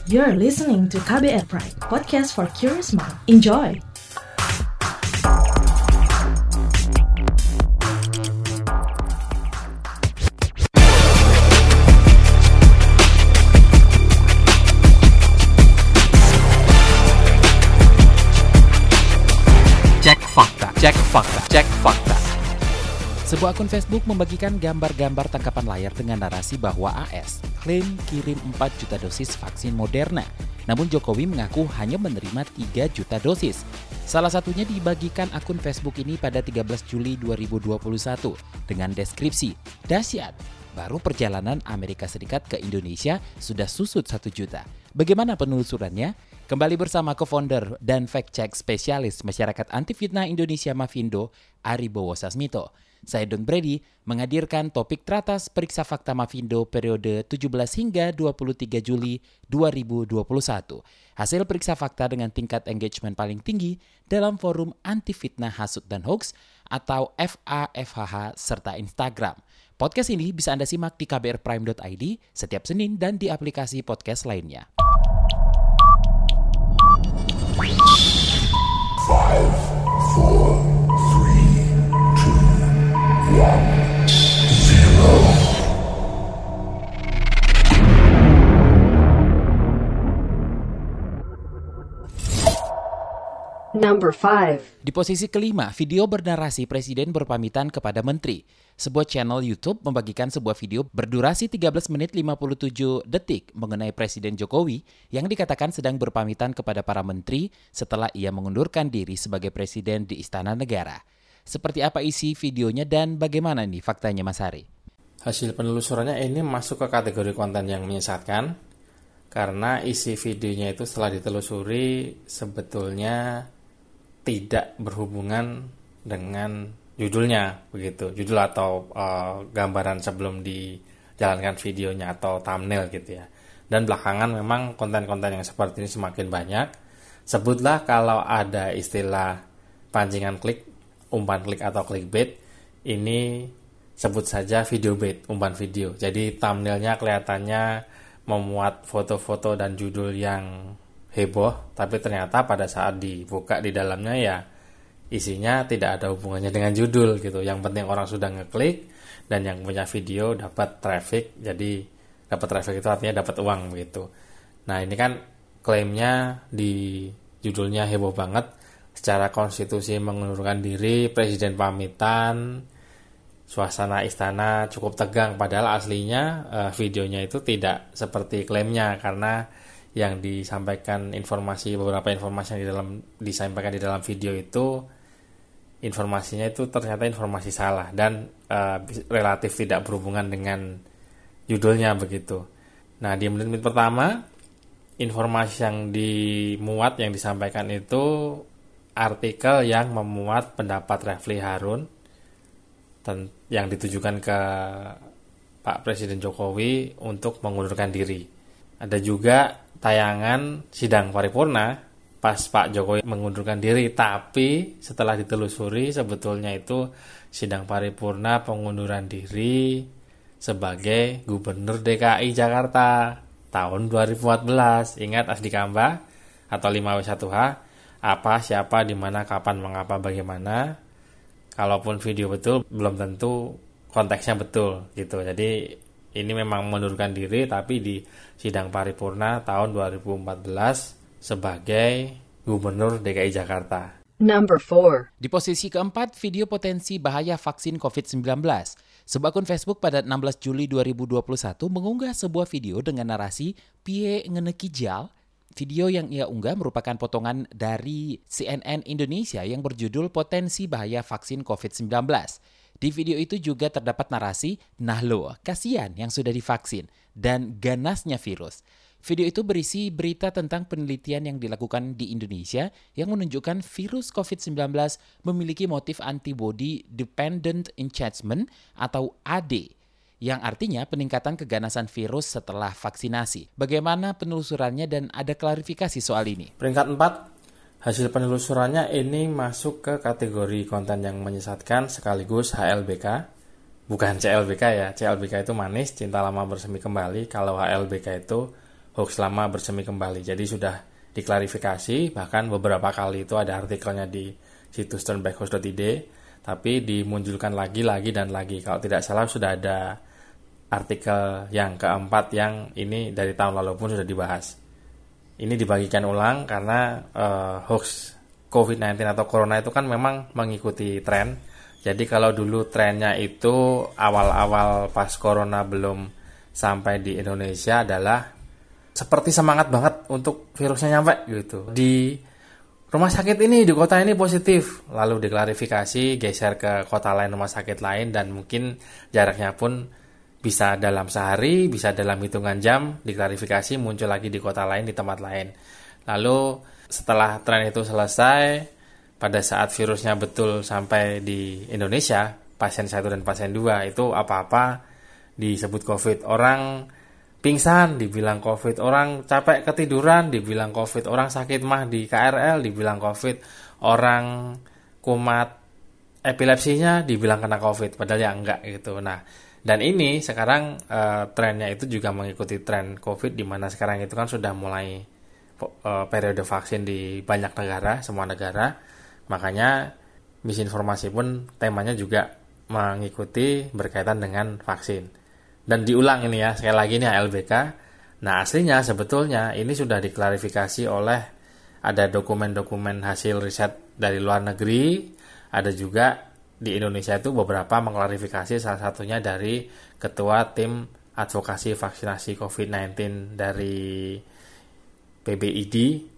You're listening to KBR Prime, podcast for curious mind. Enjoy! Cek fakta. Sebuah akun Facebook membagikan gambar-gambar tangkapan layar dengan narasi bahwa AS klaim kirim 4 juta dosis vaksin Moderna. Namun Jokowi mengaku hanya menerima 3 juta dosis. Salah satunya dibagikan akun Facebook ini pada 13 Juli 2021 dengan deskripsi, "Dahsyat, baru perjalanan Amerika Serikat ke Indonesia sudah susut 1 juta. Bagaimana penelusurannya?" Kembali bersama co-founder dan fact-check spesialis Masyarakat Anti Fitnah Indonesia Mafindo, Aribowo Sasmito. Saya Don Brady menghadirkan topik teratas periksa fakta Mafindo periode 17 hingga 23 Juli 2021. Hasil periksa fakta dengan tingkat engagement paling tinggi dalam forum anti fitnah hasut dan hoax atau FAFHH serta Instagram. Podcast ini bisa Anda simak di kbrprime.id setiap Senin dan di aplikasi podcast lainnya. 5, 4, 3, 2, 1, 0. Number 5. Di posisi kelima, video bernarasi Presiden berpamitan kepada Menteri. Sebuah channel YouTube membagikan sebuah video berdurasi 13 menit 57 detik mengenai Presiden Jokowi yang dikatakan sedang berpamitan kepada para menteri setelah ia mengundurkan diri sebagai Presiden di Istana Negara. Seperti apa isi videonya dan bagaimana nih faktanya, Mas Hari? Hasil penelusurannya ini masuk ke kategori konten yang menyesatkan karena isi videonya itu setelah ditelusuri sebetulnya tidak berhubungan dengan judulnya, begitu, judul atau gambaran sebelum dijalankan videonya atau thumbnail gitu ya. Dan belakangan memang konten-konten yang seperti ini semakin banyak. Sebutlah kalau ada istilah pancingan klik, umpan klik atau clickbait, ini sebut saja video bait, umpan video. Jadi thumbnailnya kelihatannya memuat foto-foto dan judul yang heboh, tapi ternyata pada saat dibuka di dalamnya ya isinya tidak ada hubungannya dengan judul gitu. Yang penting orang sudah ngeklik dan yang punya video dapat traffic. Jadi dapat traffic itu artinya dapat uang begitu. Nah, ini kan klaimnya di judulnya heboh banget. Secara konstitusi mengundurkan diri, presiden pamitan, suasana istana cukup tegang. Padahal aslinya videonya itu tidak seperti klaimnya karena yang disampaikan beberapa informasi yang disampaikan di dalam video itu informasinya itu ternyata informasi salah dan relatif tidak berhubungan dengan judulnya begitu. Nah, di menit pertama informasi yang dimuat yang disampaikan itu artikel yang memuat pendapat Refli Harun yang ditujukan ke Pak Presiden Jokowi untuk mengundurkan diri. Ada juga tayangan sidang paripurna pas Pak Jokowi mengundurkan diri, tapi setelah ditelusuri sebetulnya itu sidang paripurna pengunduran diri sebagai Gubernur DKI Jakarta tahun 2014. Ingat Asdikamba atau 5W1H, apa, siapa, di mana, kapan, mengapa, bagaimana. Kalaupun video betul belum tentu konteksnya betul gitu. Jadi ini memang mengundurkan diri tapi di sidang paripurna tahun 2014 sebagai Gubernur DKI Jakarta. Number 4. Di posisi keempat, video potensi bahaya vaksin COVID-19. Sebuah akun Facebook pada 16 Juli 2021 mengunggah sebuah video dengan narasi "Pie ngeneki jal". Video yang ia unggah merupakan potongan dari CNN Indonesia yang berjudul "Potensi Bahaya Vaksin COVID-19". Di video itu juga terdapat narasi, "Nah lo, kasihan yang sudah divaksin," dan ganasnya virus. Video itu berisi berita tentang penelitian yang dilakukan di Indonesia yang menunjukkan virus COVID-19 memiliki motif antibody dependent enhancement atau AD, yang artinya peningkatan keganasan virus setelah vaksinasi. Bagaimana penelusurannya dan ada klarifikasi soal ini? Peringkat 4, hasil penelusurannya ini masuk ke kategori konten yang menyesatkan sekaligus HLBK. Bukan CLBK ya, CLBK itu manis, cinta lama bersemi kembali. Kalau HLBK itu hoax lama bersemi kembali. Jadi sudah diklarifikasi, bahkan beberapa kali itu ada artikelnya di situs turnbackhoax.id, tapi dimunculkan lagi dan lagi. Kalau tidak salah sudah ada artikel yang keempat yang ini dari tahun lalu pun sudah dibahas. Ini dibagikan ulang karena hoax COVID-19 atau Corona itu kan memang mengikuti tren. Jadi kalau dulu trennya itu awal-awal pas Corona belum sampai di Indonesia adalah seperti semangat banget untuk virusnya nyampe gitu. Di rumah sakit ini, di kota ini positif. Lalu diklarifikasi, geser ke kota lain, rumah sakit lain, dan mungkin jaraknya pun bisa dalam sehari, bisa dalam hitungan jam, diklarifikasi muncul lagi di kota lain, di tempat lain. Lalu setelah tren itu selesai, pada saat virusnya betul sampai di Indonesia, pasien 1 dan pasien 2 itu apa-apa disebut COVID. Orang pingsan dibilang COVID, orang capek ketiduran dibilang COVID, orang sakit mah di KRL dibilang COVID, orang kumat epilepsinya dibilang kena COVID, padahal ya enggak gitu. Nah, dan ini sekarang trennya itu juga mengikuti tren COVID, di mana sekarang itu kan sudah mulai periode vaksin di banyak negara, semua negara. Makanya misinformasi pun temanya juga mengikuti berkaitan dengan vaksin. Dan diulang ini ya, sekali lagi ini HLBK. Nah, aslinya sebetulnya ini sudah diklarifikasi oleh, ada dokumen-dokumen hasil riset dari luar negeri, ada juga di Indonesia itu beberapa mengklarifikasi, salah satunya dari Ketua Tim Advokasi Vaksinasi COVID-19 dari PBID.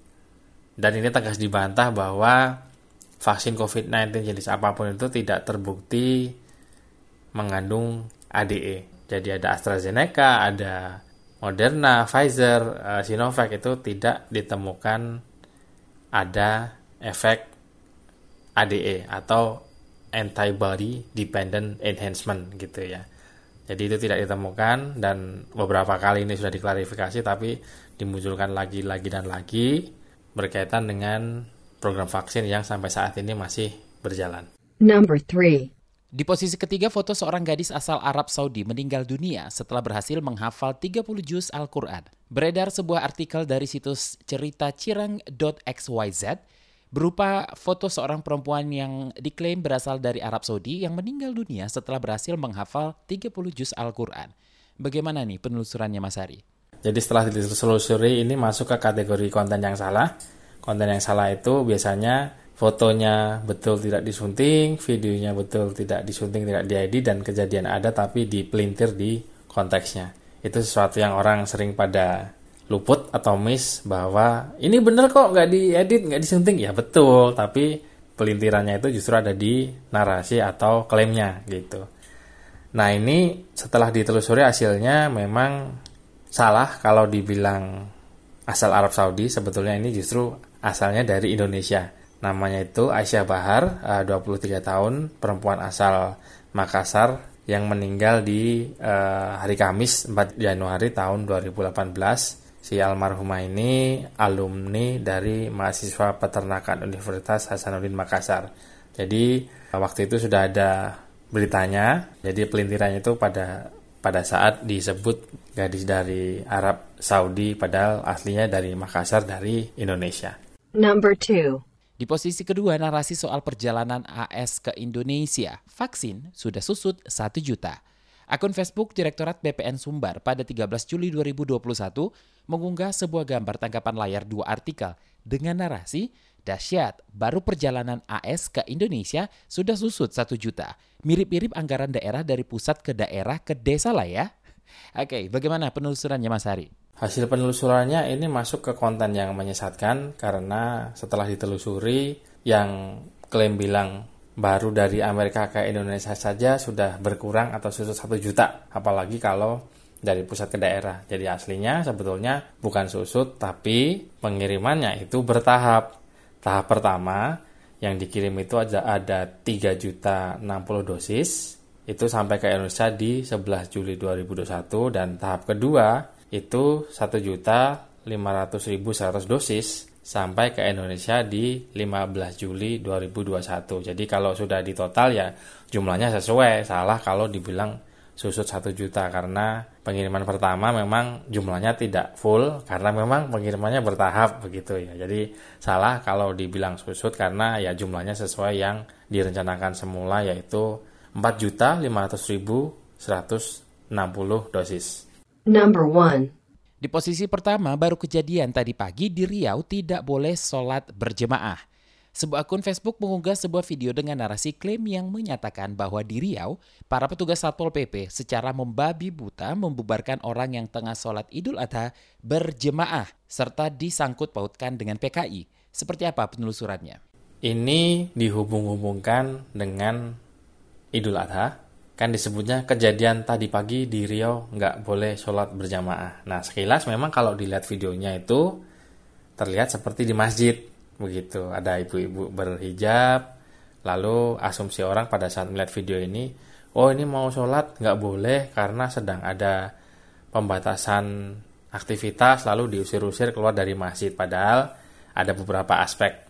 Dan ini tegas dibantah bahwa vaksin COVID-19 jenis apapun itu tidak terbukti mengandung ADE. Jadi ada AstraZeneca, ada Moderna, Pfizer, Sinovac, itu tidak ditemukan ada efek ADE atau antibody dependent enhancement gitu ya. Jadi itu tidak ditemukan, dan beberapa kali ini sudah diklarifikasi tapi dimunculkan lagi dan lagi berkaitan dengan program vaksin yang sampai saat ini masih berjalan. Number 3. Di posisi ketiga, foto seorang gadis asal Arab Saudi meninggal dunia setelah berhasil menghafal 30 juz Al-Quran. Beredar sebuah artikel dari situs ceritacireng.xyz berupa foto seorang perempuan yang diklaim berasal dari Arab Saudi yang meninggal dunia setelah berhasil menghafal 30 juz Al-Quran. Bagaimana nih penelusurannya, Mas Ari? Jadi setelah ditelusuri, ini masuk ke kategori konten yang salah. Konten yang salah itu biasanya fotonya betul tidak disunting, videonya betul tidak disunting, tidak diedit, dan kejadian ada tapi dipelintir di konteksnya. Itu sesuatu yang orang sering pada luput atau miss, bahwa ini bener kok, nggak diedit, nggak disunting. Ya betul, tapi pelintirannya itu justru ada di narasi atau klaimnya gitu. Nah, ini setelah ditelusuri hasilnya memang salah kalau dibilang asal Arab Saudi. Sebetulnya ini justru asalnya dari Indonesia. Namanya itu Aisyah Bahar, 23 tahun, perempuan asal Makassar yang meninggal di hari Kamis 4 Januari tahun 2018. Si almarhumah ini alumni dari mahasiswa peternakan Universitas Hasanuddin Makassar. Jadi waktu itu sudah ada beritanya, jadi pelintirannya itu pada saat disebut gadis dari Arab Saudi, padahal aslinya dari Makassar, dari Indonesia. Number 2. Di posisi kedua, narasi soal perjalanan AS ke Indonesia. Vaksin sudah susut 1 juta. Akun Facebook Direktorat BPN Sumbar pada 13 Juli 2021 mengunggah sebuah gambar tangkapan layar 2 artikel dengan narasi, "Dahsyat, baru perjalanan AS ke Indonesia sudah susut 1 juta. Mirip-mirip anggaran daerah dari pusat ke daerah ke desa lah ya." Oke, bagaimana penelusurannya, Mas Hari? Hasil penelusurannya ini masuk ke konten yang menyesatkan, karena setelah ditelusuri yang klaim bilang baru dari Amerika ke Indonesia saja sudah berkurang atau susut 1 juta, apalagi kalau dari pusat ke daerah. Jadi aslinya sebetulnya bukan susut, tapi pengirimannya itu bertahap. Tahap pertama yang dikirim itu ada 3.060 dosis, itu sampai ke Indonesia di 11 Juli 2021, dan tahap kedua itu 1.500.100 dosis sampai ke Indonesia di 15 Juli 2021. Jadi kalau sudah ditotal ya jumlahnya sesuai, salah kalau dibilang susut 1 juta karena pengiriman pertama memang jumlahnya tidak full karena memang pengirimannya bertahap begitu ya. Jadi salah kalau dibilang susut karena ya jumlahnya sesuai yang direncanakan semula yaitu 4.500.160 dosis. Number 1. Di posisi pertama, baru kejadian tadi pagi di Riau tidak boleh sholat berjemaah. Sebuah akun Facebook mengunggah sebuah video dengan narasi klaim yang menyatakan bahwa di Riau, para petugas Satpol PP secara membabi buta membubarkan orang yang tengah sholat Idul Adha berjemaah, serta disangkut pautkan dengan PKI. Seperti apa penelusurannya? Ini dihubung-hubungkan dengan Idul Adha. Kan disebutnya kejadian tadi pagi di Riau nggak boleh sholat berjamaah. Nah sekilas memang kalau dilihat videonya itu terlihat seperti di masjid. Begitu, ada ibu-ibu berhijab, lalu asumsi orang pada saat melihat video ini, oh ini mau sholat nggak boleh karena sedang ada pembatasan aktivitas, lalu diusir-usir keluar dari masjid. Padahal ada beberapa aspek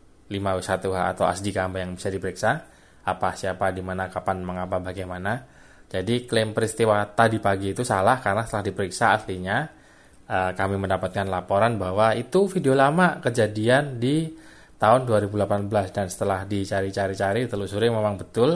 5W1H atau Asdikamba yang bisa diperiksa, apa, siapa, di mana, kapan, mengapa, bagaimana. Jadi klaim peristiwa tadi pagi itu salah karena setelah diperiksa aslinya, kami mendapatkan laporan bahwa itu video lama kejadian di tahun 2018 dan setelah dicari-cari telusuri memang betul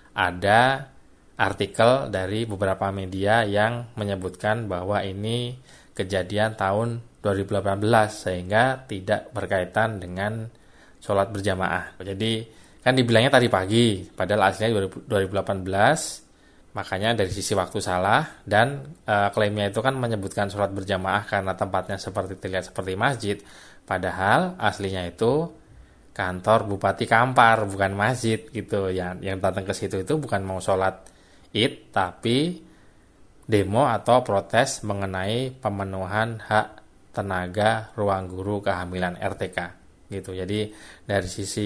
ada artikel dari beberapa media yang menyebutkan bahwa ini kejadian tahun 2018 sehingga tidak berkaitan dengan sholat berjamaah. Jadi kan dibilangnya tadi pagi padahal aslinya 2018. Makanya dari sisi waktu salah dan klaimnya itu kan menyebutkan sholat berjamaah karena tempatnya terlihat seperti masjid. Padahal aslinya itu kantor Bupati Kampar bukan masjid gitu. Yang datang ke situ itu bukan mau sholat Id tapi demo atau protes mengenai pemenuhan hak tenaga ruang guru kehamilan RTK gitu. Jadi dari sisi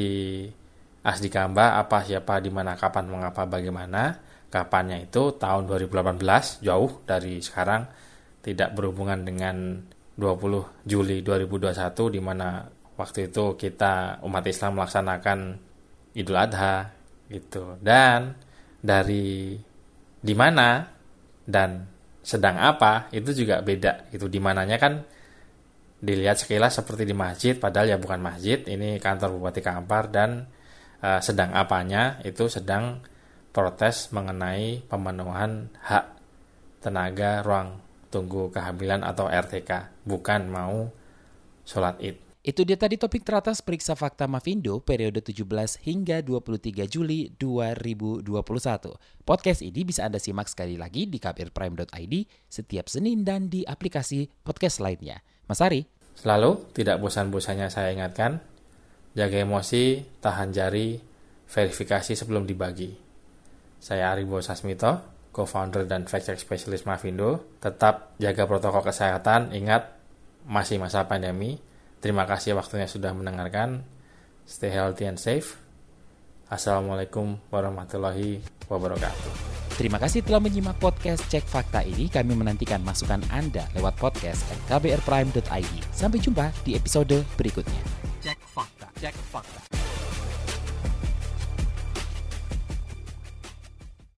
Asdikamba apa, siapa, di mana, kapan, mengapa, bagaimana. Kapannya itu tahun 2018, jauh dari sekarang, tidak berhubungan dengan 20 Juli 2021 di mana waktu itu kita umat Islam melaksanakan Idul Adha gitu. Dan dari di mana dan sedang apa itu juga beda gitu. Di mananya kan dilihat sekilas seperti di masjid padahal ya bukan masjid, ini kantor Bupati Kampar. Dan sedang apanya itu sedang protes mengenai pemenuhan hak tenaga ruang tunggu kehamilan atau RTK, bukan mau sholat Id. Itu dia tadi topik teratas Periksa Fakta Mavindo periode 17 hingga 23 Juli 2021. Podcast ini bisa Anda simak sekali lagi di kbrprime.id setiap Senin dan di aplikasi podcast lainnya. Mas Ari? Selalu tidak bosan-bosannya saya ingatkan, jaga emosi, tahan jari, verifikasi sebelum dibagi. Saya Aribo Sasmito, co-founder dan fact-check specialist Mavindo. Tetap jaga protokol kesehatan, ingat masih masa pandemi. Terima kasih waktunya sudah mendengarkan. Stay healthy and safe. Assalamualaikum warahmatullahi wabarakatuh. Terima kasih telah menyimak podcast Cek Fakta ini. Kami menantikan masukan Anda lewat podcast @kbrprime.id. Sampai jumpa di episode berikutnya. Cek Fakta.